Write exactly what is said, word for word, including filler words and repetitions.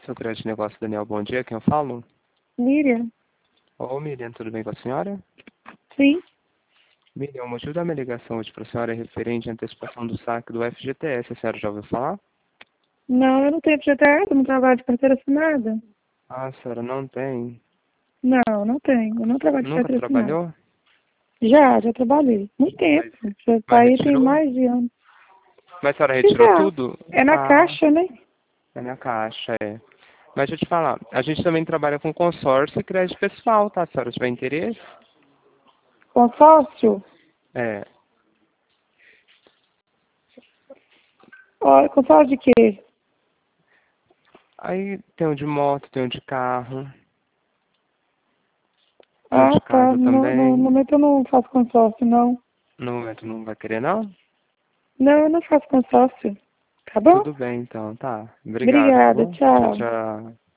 seu crédito de negócio, Daniel. Bom dia, quem eu falo? Miriam? Ô, Miriam, tudo bem com a senhora? Sim. Miriam, o motivo da minha ligação hoje para a senhora é referente à antecipação do saque do F G T S. A senhora já ouviu falar? Não, eu não tenho F G T S, eu não trabalho de carteira assinada. Ah, a senhora não tem. Não, não tenho. Eu não trabalho de Nunca carteira assinada. trabalhou? Já, já trabalhei. Muito tempo. Já tá Mas aí tem retirou? mais de anos. Mas a senhora E retirou já. tudo? É na Ah, caixa, né? é na caixa, é. Mas deixa eu te falar, a gente também trabalha com consórcio e crédito pessoal, tá? Se a senhora tiver interesse? Consórcio? É. Ó, consórcio de quê? Aí tem um de moto, tem um de carro, tem um Ah, de tá. casa No, no também. momento eu não faço consórcio, não. No momento não vai querer, não? Não, eu não faço consórcio. Tá bom? Tudo bem, então, tá. Obrigado, tá Obrigada, bom? Tchau, tchau. tchau.